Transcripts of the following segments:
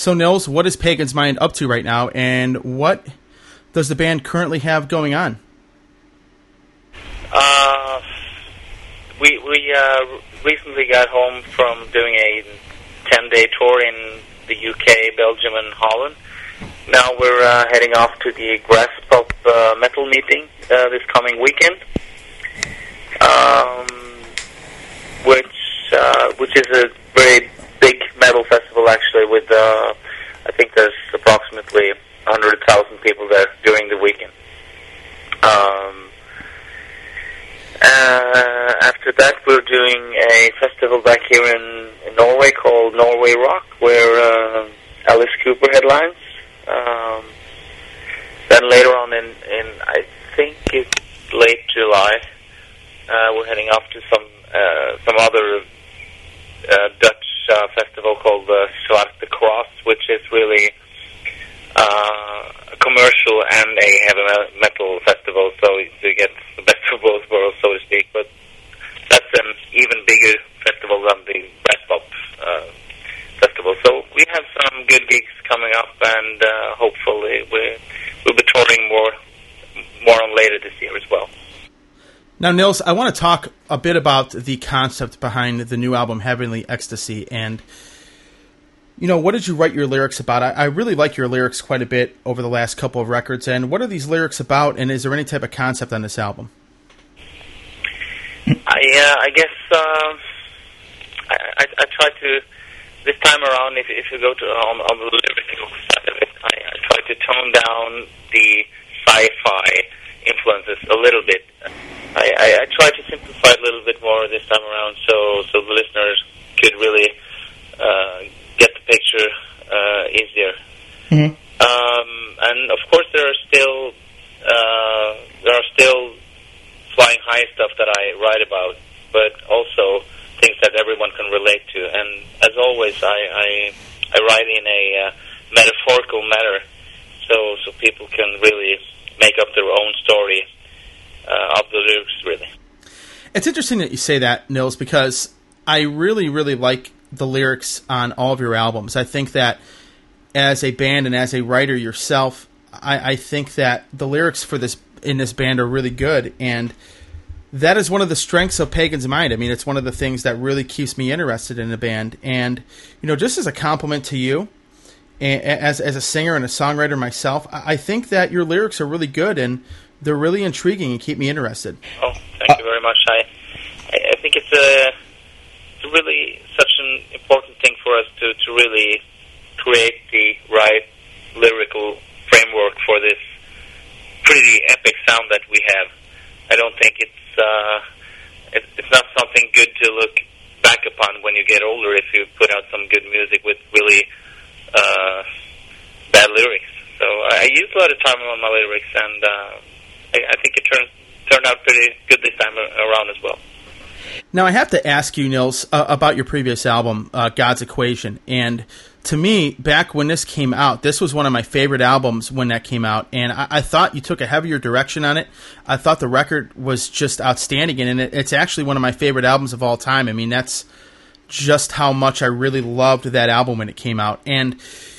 So, Nils, what is Pagan's Mind up to right now, and what does the band currently have going on? We recently got home from doing a 10-day tour in the UK, Belgium, and Holland. Now we're heading off to the Graspop metal meeting this coming weekend, which is a very big metal festival actually. With I think there's approximately 100,000 people there during the weekend. After that, we're doing a festival back here in Norway called Norway Rock, where Alice Cooper headlines. Then later on in I think it's late July, we're heading off to some other Dutch festival called Zwarte Cross, which is really a commercial and a heavy metal festival, so you get the best of both worlds, so to speak. But that's an even bigger festival than the Graspop festival. So we have some good gigs coming up, and hopefully we'll be touring more on later this year as well. Now, Nils, I want to talk a bit about the concept behind the new album, Heavenly Ecstasy, and what did you write your lyrics about? I really like your lyrics quite a bit over the last couple of records, and what are these lyrics about, and is there any type of concept on this album? I guess I try to, this time around, if you go to on the lyrical side of it, I try to tone down the sci-fi influences a little bit. I try to simplify it a little bit more this time around, so the listeners could really get the picture easier. Mm-hmm. And of course, there are still flying high stuff that I write about, but also things that everyone can relate to. And as always, I write in a metaphorical manner, so people can really make up their own story of the lyrics, really. It's interesting that you say that, Nils, because I really, really like the lyrics on all of your albums. I think that as a band and as a writer yourself, I think that the lyrics in this band are really good, and that is one of the strengths of Pagan's Mind. I mean, it's one of the things that really keeps me interested in a band. And, just as a compliment to you, as a singer and a songwriter myself, I think that your lyrics are really good, and they're really intriguing and keep me interested. Oh, thank you very much. I think it's really such an important thing for us to really create the right lyrical framework for this pretty epic sound that we have. I don't think it's not something good to look back upon when you get older if you put out some good music with really bad lyrics. So I used a lot of time on my lyrics, and I think it turned out pretty good this time around as well. Now, I have to ask you, Nils, about your previous album, God's Equation. And to me, back when this came out, this was one of my favorite albums when that came out. And I thought you took a heavier direction on it. I thought the record was just outstanding. And it's actually one of my favorite albums of all time. I mean, that's just how much I really loved that album when it came out. And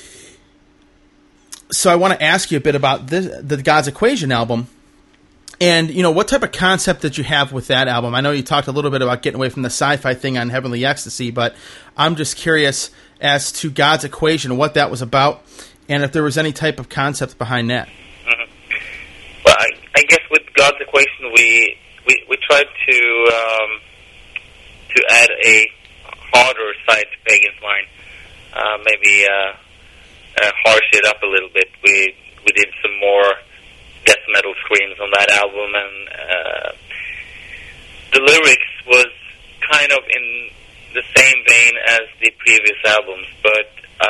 so I want to ask you a bit about the God's Equation album. And, what type of concept did you have with that album? I know you talked a little bit about getting away from the sci-fi thing on Heavenly Ecstasy, but I'm just curious as to God's Equation, what that was about, and if there was any type of concept behind that. Mm-hmm. Well, I guess with God's Equation, we tried to add a harder side to Pagan's Mind, maybe harsh it up a little bit. We did some more death metal screams on that album, and the lyrics was kind of in the same vein as the previous albums, but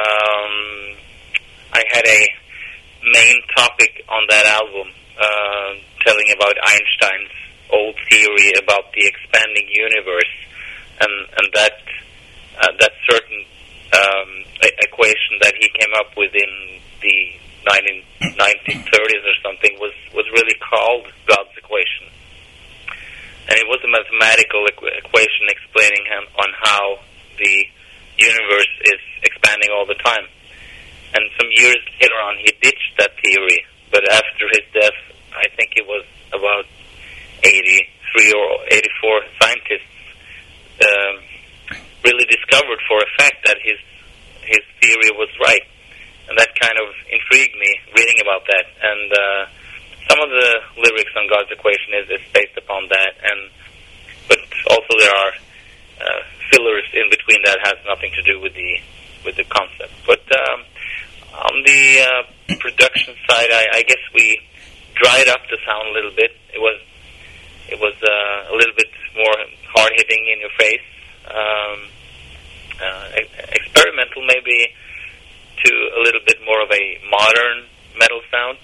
I had a main topic on that album telling about Einstein's old theory about the expanding universe, and that certain equation that he came up with in the 1930s or something was really called God's Equation. And it was a mathematical equation explaining on how the universe is expanding all the time. and some years later on he ditched that theory. But after his death, I think it was about 83 or 84 scientists really discovered for a fact that his theory was right, and that kind of intrigued me reading about that. And some of the lyrics on God's Equation is based upon that, but also there are fillers in between that has nothing to do with the concept. But on the production side, I guess we dried up the sound a little bit. It was a little bit more hard hitting in your face, experimental maybe, to a little bit more of a modern metal sound.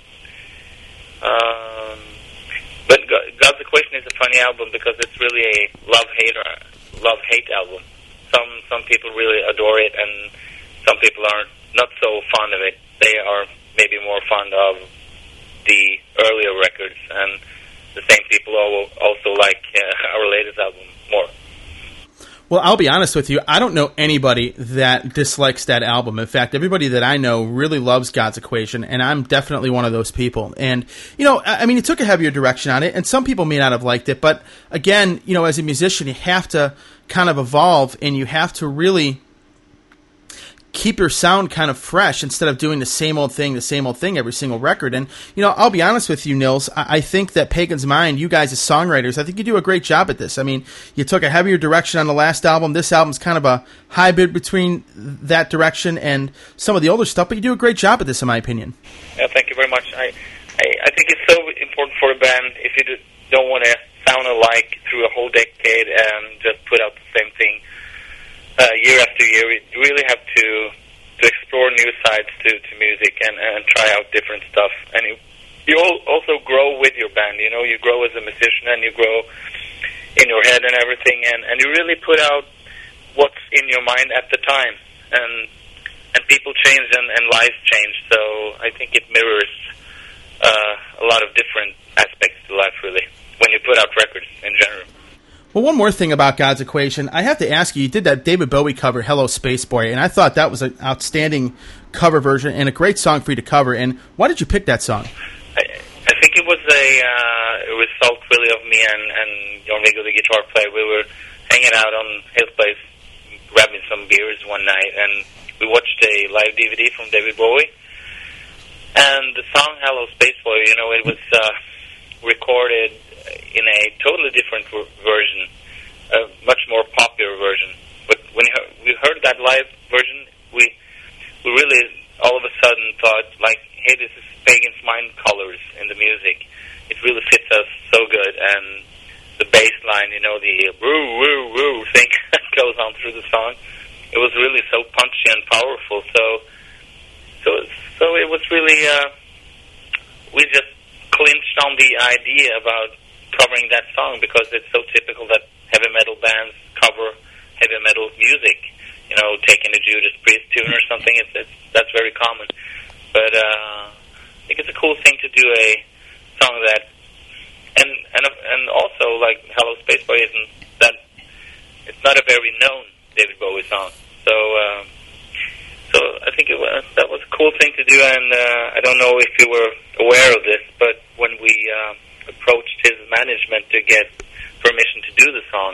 But God's Equation is a funny album because it's really a love-hate album. Some people really adore it, and some people are not so fond of it. They are maybe more fond of the earlier records, and the same people also like our latest album more. Well, I'll be honest with you. I don't know anybody that dislikes that album. In fact, everybody that I know really loves God's Equation, and I'm definitely one of those people. And, I mean, it took a heavier direction on it, and some people may not have liked it. But, again, as a musician, you have to kind of evolve, and you have to really keep your sound kind of fresh instead of doing the same old thing every single record. And, I'll be honest with you, Nils, I think that Pagan's Mind, you guys as songwriters, I think you do a great job at this. I mean, you took a heavier direction on the last album. This album's kind of a hybrid between that direction and some of the older stuff, but you do a great job at this, in my opinion. Yeah, thank you very much. I think it's so important for a band, if you don't want to sound alike through a whole decade and just put out the same thing year after year. You really have to explore new sides to music and try out different stuff. And you also grow with your band. You grow as a musician, and you grow in your head and everything, and you really put out what's in your mind at the time. And people change and lives change. So I think it mirrors a lot of different aspects to life, really, when you put out records in general. Well, one more thing about God's Equation. I have to ask you did that David Bowie cover, Hello Space Boy, and I thought that was an outstanding cover version and a great song for you to cover. And why did you pick that song? I think it was a result, really, of me and Jon Viggo, the guitar player. We were hanging out on his place, grabbing some beers one night, and we watched a live DVD from David Bowie. And the song Hello Space Boy, it was recorded in a totally different version, a much more popular version. But when we heard that live version, we really all of a sudden thought, like, hey, this is Pagan's Mind colors in the music. It really fits us so good, and the bass line, the woo woo woo thing that goes on through the song, it was really so punchy and powerful. So it was really we just clinched on the idea about covering that song because it's so typical that heavy metal bands cover heavy metal music. Taking a Judas Priest tune or something, that's very common. But I think it's a cool thing to do a song that, and also like Hello Space Boy isn't that, it's not a very known David Bowie song. So I think that was a cool thing to do, and I don't know if you were aware of this, but when we approached his management to get permission to do the song,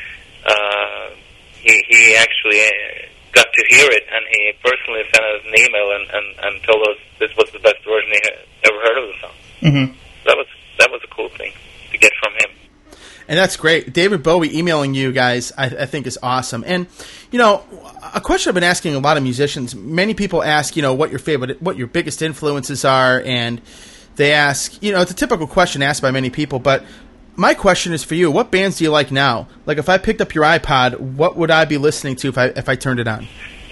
he actually got to hear it, and he personally sent us an email and told us this was the best version he had ever heard of the song. Mm-hmm. That was a cool thing to get from him. And that's great. David Bowie emailing you guys, I think, is awesome. And, a question I've been asking a lot of musicians, many people ask, what your biggest influences are, and they ask, it's a typical question asked by many people, but my question is for you. What bands do you like now? Like, if I picked up your iPod, what would I be listening to if I turned it on?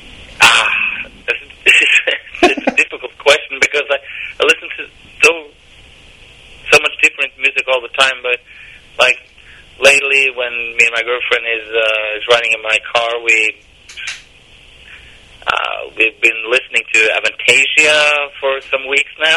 It's a difficult question because I listen to so much different music all the time, but, like, lately, when me and my girlfriend is riding in my car, we've been listening to Avantasia for some weeks now.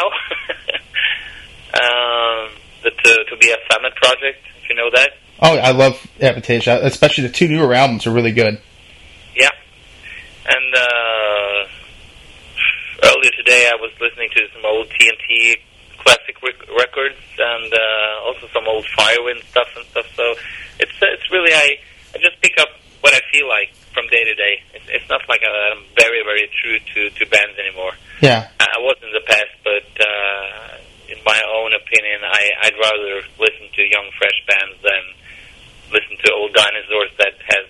The To Be a Summit project, if you know that. Oh, I love Avantasia, especially the two newer albums are really good. Yeah, and earlier today I was listening to some old TNT classic records and also some old Firewind stuff and stuff. So it's really I just pick up what I feel like from day to day. It's not like I'm very, very true to bands anymore. Yeah. I was in the past, but in my own opinion, I'd rather listen to young, fresh bands than listen to old dinosaurs that has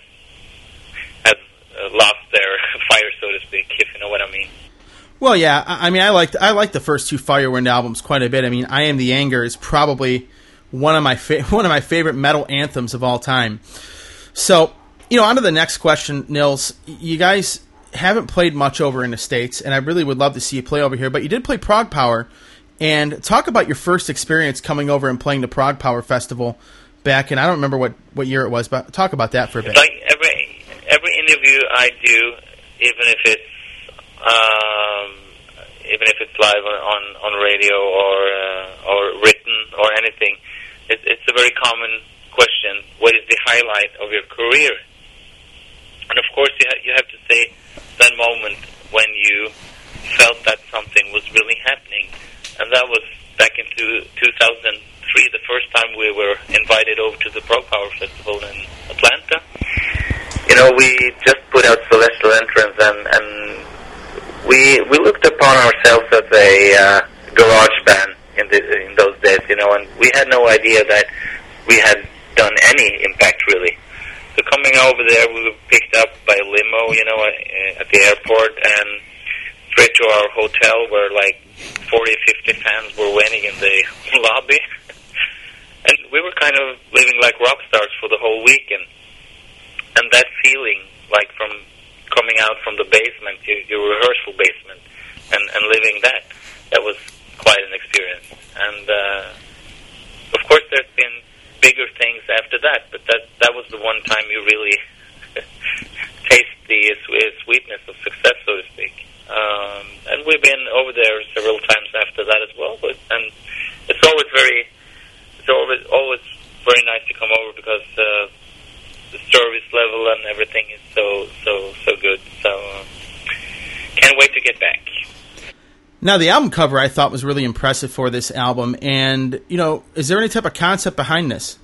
lost their fire, so to speak, if you know what I mean. Well, yeah. I mean, I like the first two Firewind albums quite a bit. I mean, I Am the Anger is probably one of my favorite metal anthems of all time. So, on to the next question, Nils. You guys haven't played much over in the States, and I really would love to see you play over here, but you did play Prog Power. And talk about your first experience coming over and playing the Prog Power Festival back in, I don't remember what year it was, but talk about that for a bit. Like every interview I do, even if it's live on radio or written or anything, it's a very common question. What is the highlight of your career? And of course, you have to say that moment when you felt that something was really happening, and that was back in 2003, the first time we were invited over to the Prog Power Festival in Atlanta. We just put out Celestial Entrance, and we looked upon ourselves as a garage band in those days, and we had no idea that we had done any impact really. So coming over there, we were picked up by a limo, at the airport, and straight to our hotel where like 40, 50 fans were waiting in the lobby. And we were kind of living like rock stars for the whole weekend. And that feeling, like from coming out from the basement, your rehearsal basement, and living that was quite an experience. And of course there's been bigger things after that, but that was the one time you really taste the sweetness of success, so to speak. And we've been over there several times after that as well. And it's always very nice to come over because the service level and everything is so good. So can't wait to get back. Now, the album cover I thought was really impressive for this album, and is there any type of concept behind this?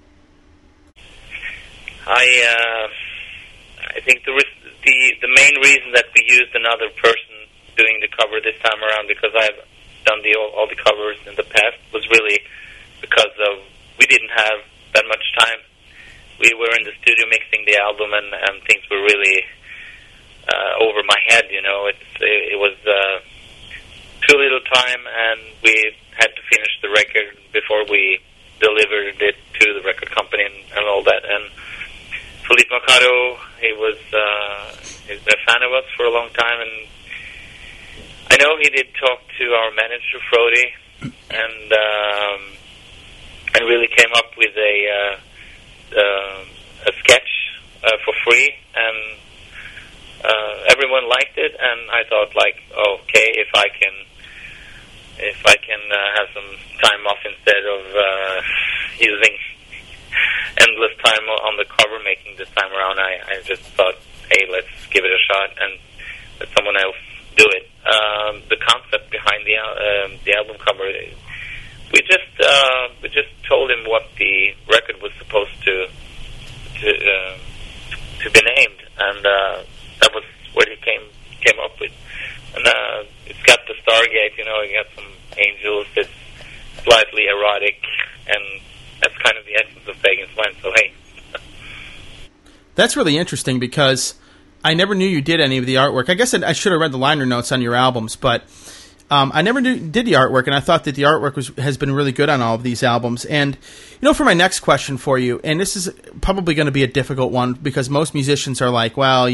I think the main reason that we used another person doing the cover this time around, because I've done all the covers in the past, was really because we didn't have that much time. We were in the studio mixing the album, and things were really over my head. It was too little time, and we had to finish the record before we delivered it to the record company and all that. And Felipe Mercado, he's been a fan of us for a long time, and I know he did talk to our manager, Frody, and really came up with a sketch for free, and everyone liked it, and I thought, like, okay, if I can have some time off instead of using endless time on the cover making this time around, I just thought, hey, let's give it a shot and let someone else do it. The concept behind the album cover, we just told him what the record was supposed to be named, and that was what he came up with. And it's got the Stargate, it got some angels, it's slightly erotic, and that's kind of the essence of Pagan's Mind, so hey. That's really interesting because I never knew you did any of the artwork. I guess I should have read the liner notes on your albums, but I never did the artwork, and I thought that the artwork has been really good on all of these albums. And, for my next question for you, and this is probably going to be a difficult one because most musicians are like, well,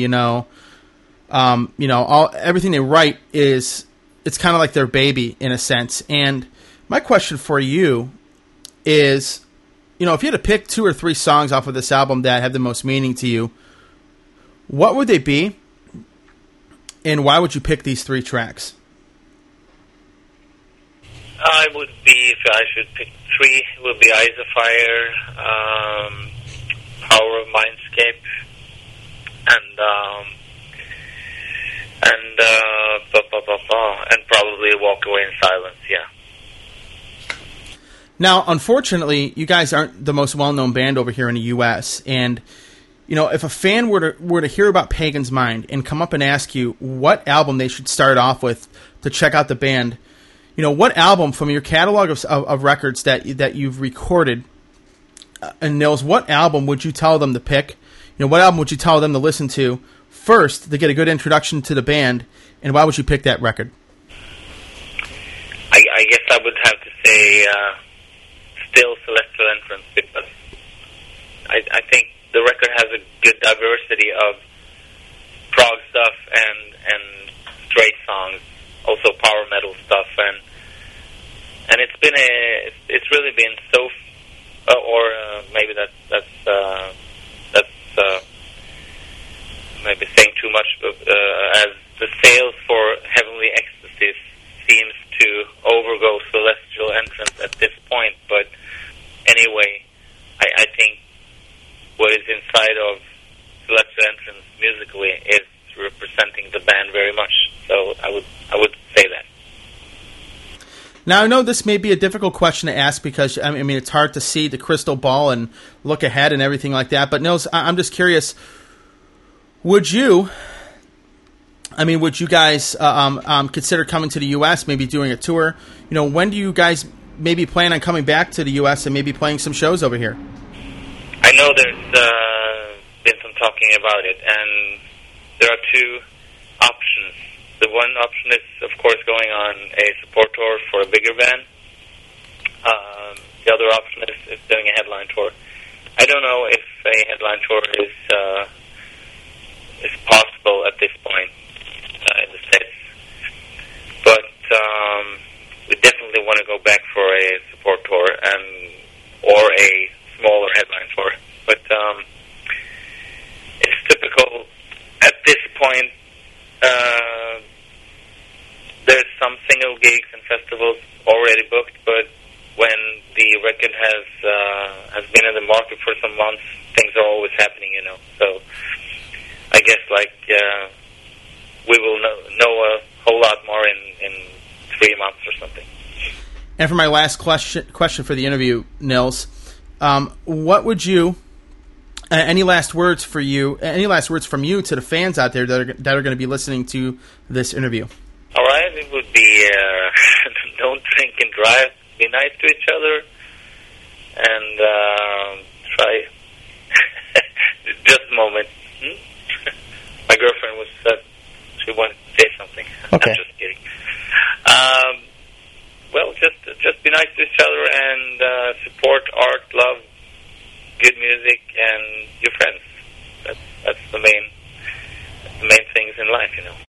everything they write it's kind of like their baby in a sense. And my question for you is, if you had to pick 2 or 3 songs off of this album that have the most meaning to you, what would they be, and why would you pick these 3 tracks? I would be, if I should pick 3, it would be Eyes of Fire, Power of Mindscape, and probably walk away in silence. Yeah. Now, unfortunately, you guys aren't the most well-known band over here in the U.S., and if a fan were to hear about Pagan's Mind and come up and ask you what album they should start off with to check out the band, what album from your catalog of records that you've recorded, and Nils, what album would you tell them to pick? What album would you tell them to listen to first to get a good introduction to the band, and why would you pick that record? I guess I would have to say still Celestial Entrance, because I think the record has a good diversity of prog stuff and straight songs, also power metal stuff, and it's really been so, maybe that's maybe saying too much, as the sales for Heavenly Ecstasy seems to overgo Celestial Entrance at this point. But anyway, I think what is inside of Celestial Entrance musically is representing the band very much. So I would say that. Now, I know this may be a difficult question to ask because, it's hard to see the crystal ball and look ahead and everything like that. But, Nils, I'm just curious, would you guys consider coming to the U.S., maybe doing a tour? When do you guys maybe plan on coming back to the U.S. and maybe playing some shows over here? I know there's been some talking about it, and there are two options. The one option is, of course, going on a support tour for a bigger band. The other option is doing a headline tour. I don't know if a headline tour is possible at this point in the States, but we definitely want to go back for a support tour or a smaller headline tour. But it's typical at this point. There's some single gigs and festivals already booked, but when the record has been in the market for some months, things are always happening, So I guess we will know a whole lot more in 3 months or something. And for my last question for the interview, Nils, what would you? Any last words from you to the fans out there that are going to be listening to this interview? All right, it would be don't drink and drive. Be nice to each other, and try. Just a moment. My girlfriend she wanted to say something. Okay. I'm just kidding. Well, just be nice to each other and support art, love good music, and your friends.